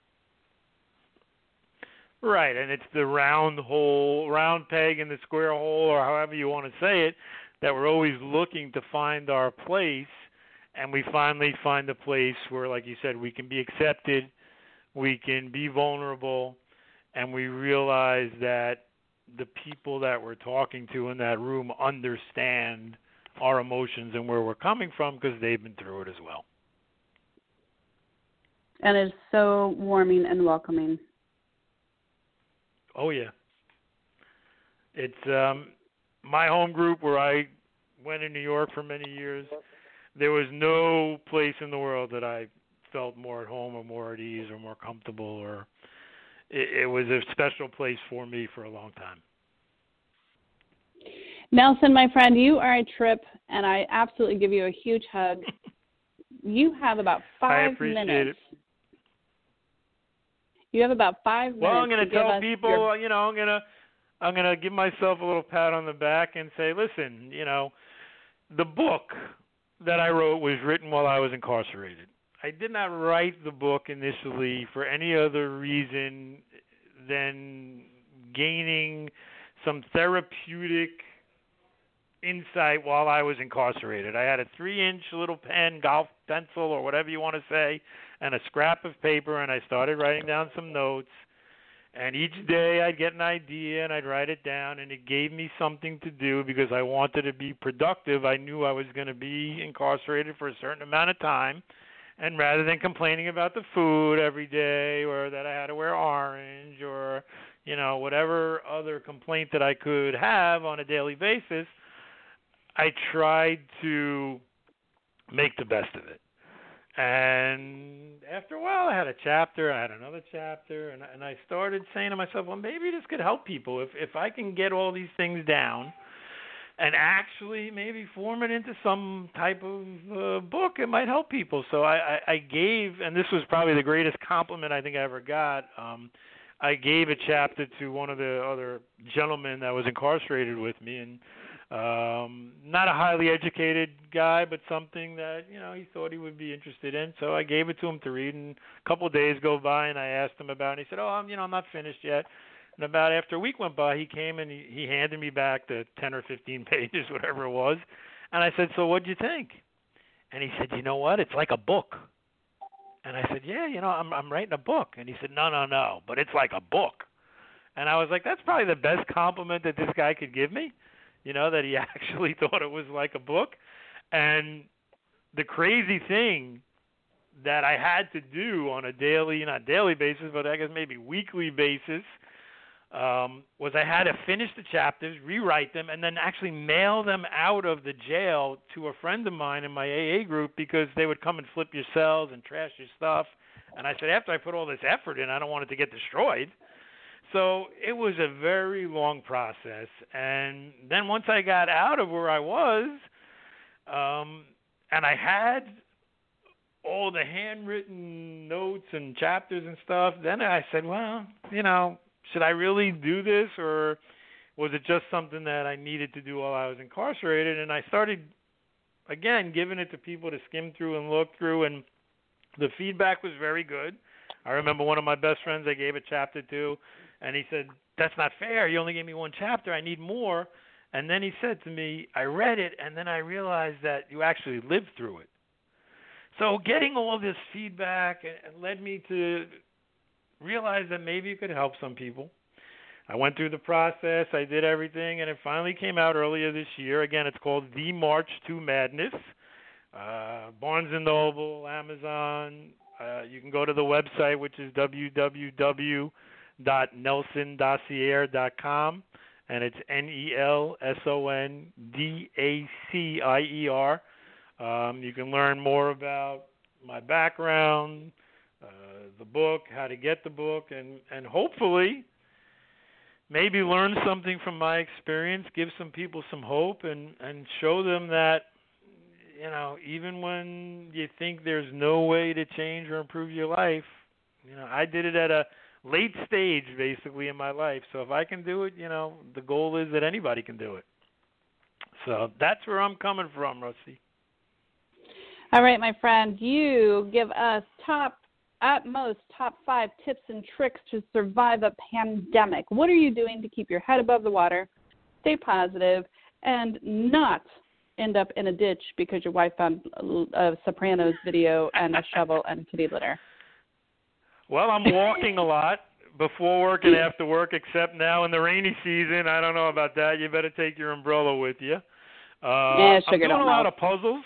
S4: Right, and it's the round peg in the square hole, or however you want to say it, that we're always looking to find our place, and we finally find a place where, like you said, we can be accepted, we can be vulnerable, and we realize that the people that we're talking to in that room understand our emotions and where we're coming from because they've been through it as well.
S3: And it's so warming and welcoming.
S4: Oh, yeah. It's my home group where I went in New York for many years. There was no place in the world that I felt more at home or more at ease or more comfortable. Or it was a special place for me for a long time.
S3: Nelson, my friend, you are a trip, and I absolutely give you a huge hug. You have about 5 minutes.
S4: I appreciate it.
S3: You have about 5 minutes.
S4: Well, I'm going to tell people, I'm going to give myself a little pat on the back and say, listen, the book that I wrote was written while I was incarcerated. I did not write the book initially for any other reason than gaining some therapeutic insight while I was incarcerated. I had a 3-inch little pen, golf pencil, or whatever you want to say, and a scrap of paper, and I started writing down some notes. And each day I'd get an idea and I'd write it down, and it gave me something to do because I wanted to be productive. I knew I was going to be incarcerated for a certain amount of time. And rather than complaining about the food every day or that I had to wear orange or, whatever other complaint that I could have on a daily basis, I tried to make the best of it. And after a while, I had a chapter, I had another chapter, and I started saying to myself, well, maybe this could help people. If I can get all these things down and actually maybe form it into some type of book, it might help people. So I gave, and this was probably the greatest compliment I think I ever got, I gave a chapter to one of the other gentlemen that was incarcerated with me, and not a highly educated guy, but something that, he thought he would be interested in. So I gave it to him to read, and a couple of days go by, and I asked him about it, and he said, I'm not finished yet. And about after a week went by, he came and he handed me back the 10 or 15 pages, whatever it was. And I said, so what'd you think? And he said, you know what? It's like a book. And I said, yeah, I'm writing a book. And he said, no, but it's like a book. And I was like, that's probably the best compliment that this guy could give me. That he actually thought it was like a book. And the crazy thing that I had to do on a daily, not daily basis, but I guess maybe weekly basis, was I had to finish the chapters, rewrite them, and then actually mail them out of the jail to a friend of mine in my AA group because they would come and flip your cells and trash your stuff. And I said, after I put all this effort in, I don't want it to get destroyed. So it was a very long process. And then once I got out of where I was, and I had all the handwritten notes and chapters and stuff, then I said, well, should I really do this, or was it just something that I needed to do while I was incarcerated? And I started, again, giving it to people to skim through and look through, and the feedback was very good. I remember one of my best friends I gave a chapter to, and he said, that's not fair. You only gave me one chapter. I need more. And then he said to me, I read it, and then I realized that you actually lived through it. So getting all this feedback led me to realize that maybe it could help some people. I went through the process. I did everything, and it finally came out earlier this year. Again, it's called The March to Madness. Barnes & Noble, Amazon. You can go to the website, which is www.nelsondacier.com, and it's NELSONDACIER. You can learn more about my background, the book, how to get the book, and hopefully maybe learn something from my experience, give some people some hope, and show them that, even when you think there's no way to change or improve your life, I did it at a late stage, basically, in my life. So if I can do it, the goal is that anybody can do it. So that's where I'm coming from, Rusty.
S3: All right, my friend, you give us top 5 tips and tricks to survive a pandemic. What are you doing to keep your head above the water, stay positive, and not end up in a ditch because your wife found a Sopranos video and a shovel and kitty litter?
S4: Well, I'm walking a lot before work and after work, except now in the rainy season. I don't know about that. You better take your umbrella with you.
S3: Yeah,
S4: I'm doing a lot of puzzles.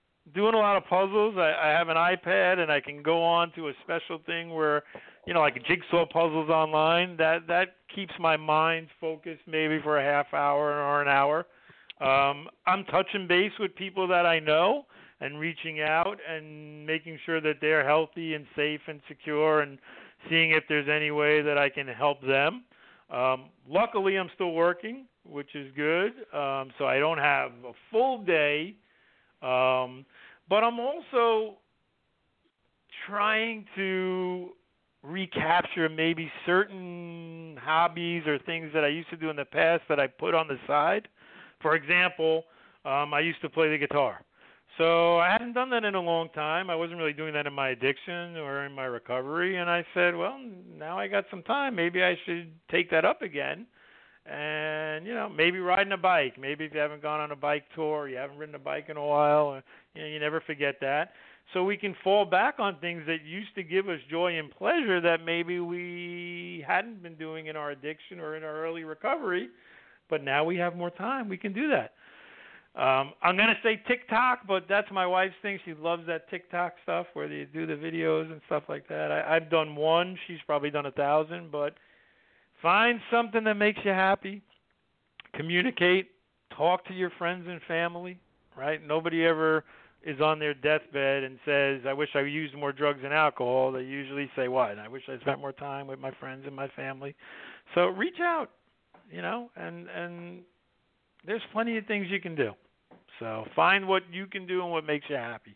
S4: I have an iPad, and I can go on to a special thing where, like jigsaw puzzles online. That keeps my mind focused maybe for a half hour or an hour. I'm touching base with people that I know and reaching out and making sure that they're healthy and safe and secure and seeing if there's any way that I can help them. Luckily, I'm still working, which is good, so I don't have a full day. But I'm also trying to recapture maybe certain hobbies or things that I used to do in the past that I put on the side. For example, I used to play the guitar. So I hadn't done that in a long time. I wasn't really doing that in my addiction or in my recovery. And I said, well, now I got some time. Maybe I should take that up again. And, maybe riding a bike. Maybe if you haven't gone on a bike tour, you haven't ridden a bike in a while, you never forget that. so we can fall back on things that used to give us joy and pleasure that maybe we hadn't been doing in our addiction or in our early recovery, but now we have more time. We can do that. I'm going to say TikTok, but that's my wife's thing. She loves that TikTok stuff where they do the videos and stuff like that. I've done one. She's probably done 1,000, but find something that makes you happy. Communicate. Talk to your friends and family, right? Nobody ever is on their deathbed and says, I wish I used more drugs and alcohol. They usually say, what? I wish I spent more time with my friends and my family. So reach out, and there's plenty of things you can do. So find what you can do and what makes you happy.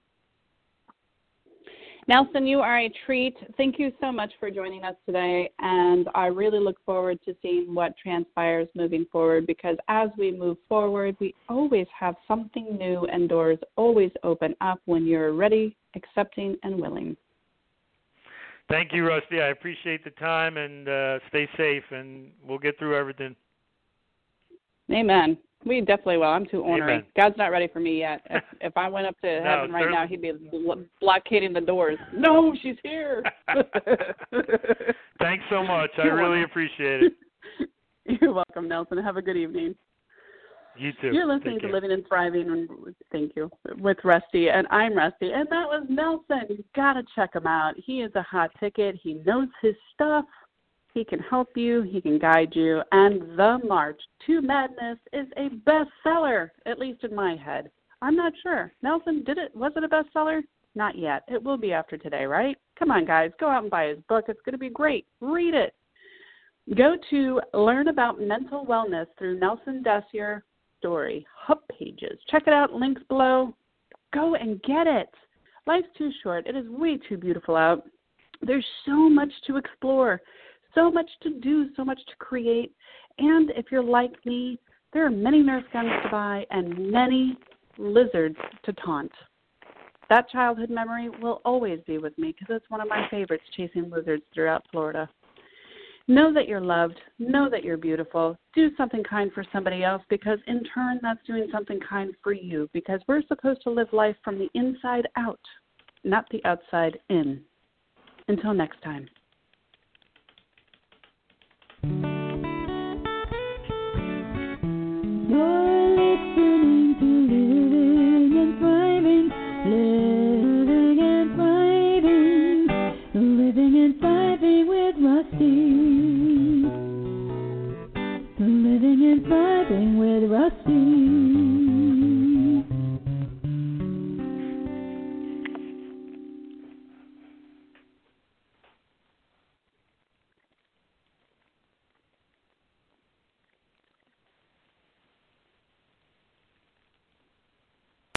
S3: Nelson, you are a treat. Thank you so much for joining us today, and I really look forward to seeing what transpires moving forward, because as we move forward, we always have something new and doors always open up when you're ready, accepting, and willing.
S4: Thank you, Rusty. I appreciate the time, and stay safe, and we'll get through everything.
S3: Amen. We definitely will. I'm too ornery.
S4: Amen.
S3: God's not ready for me yet. If I went up to heaven right now, he'd be blockading the doors. No, she's here.
S4: Thanks so much. I really appreciate it.
S3: You're welcome, Nelson. Have a good evening.
S4: You too.
S3: You're listening to Living and Thriving, thank you, with Rusty, and I'm Rusty, and that was Nelson. You've got to check him out. He is a hot ticket. He knows his stuff. He can help you. He can guide you. And The March to Madness is a bestseller, at least in my head. I'm not sure. Nelson, was it a bestseller? Not yet. It will be after today, right? Come on, guys. Go out and buy his book. It's going to be great. Read it. Go to Learn About Mental Wellness through Nelson Dessier Story Hub Pages. Check it out. Links below. Go and get it. Life's too short. It is way too beautiful out. There's so much to explore. So much to do, so much to create. And if you're like me, there are many Nerf guns to buy and many lizards to taunt. That childhood memory will always be with me because it's one of my favorites, chasing lizards throughout Florida. Know that you're loved. Know that you're beautiful. Do something kind for somebody else, because in turn that's doing something kind for you, because we're supposed to live life from the inside out, not the outside in. Until next time.